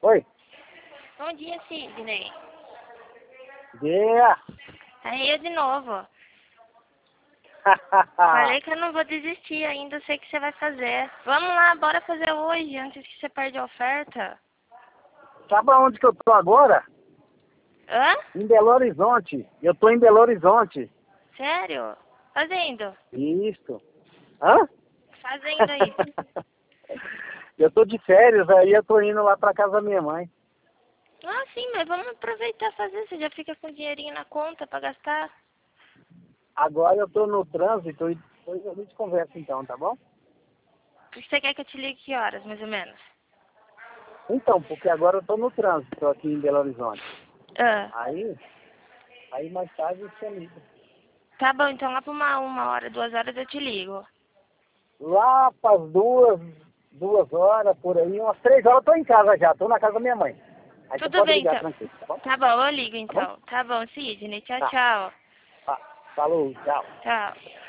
Oi. Bom dia, Sidney. Yeah. Aí eu de novo. Falei que eu não vou desistir ainda, eu sei que você vai fazer. Vamos lá, bora fazer hoje, antes que você perde a oferta. Sabe aonde que eu tô agora? Hã? Em Belo Horizonte. Eu tô em Belo Horizonte. Sério? Fazendo. Isso. Hã? Fazendo aí. Eu tô de férias, aí eu tô indo lá pra casa da minha mãe. Ah, sim, mas vamos aproveitar e fazer. Você já fica com dinheirinho na conta pra gastar. Agora eu tô no trânsito e depois a gente conversa então, tá bom? Você quer que eu te ligue que horas, mais ou menos? Então, porque agora eu tô no trânsito, tô aqui em Belo Horizonte. Ah, Aí mais tarde você liga. tá bom, então lá pra uma hora, 2 horas eu te ligo. Lá pras duas horas, por aí, umas 3 horas eu tô em casa já, tô na casa da minha mãe. Aí você Tudo pode bem, ligar então. tranquilo, tá bom? Tá bom, eu ligo Tá bom? então. Tá bom, Sidney. Tchau, Tá. tchau. Falou, tchau. Tchau.